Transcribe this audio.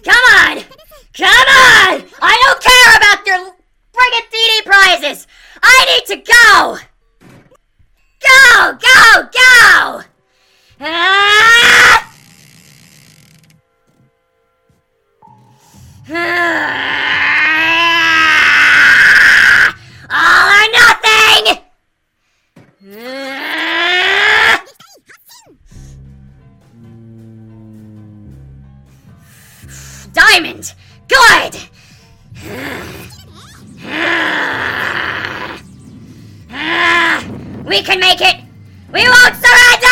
Come on! Come on! I don't care about your friggin' DD prizes! I need to go! Go! Go! Go! Ah! All or nothing! Diamond! Good! We can make it! We won't surrender!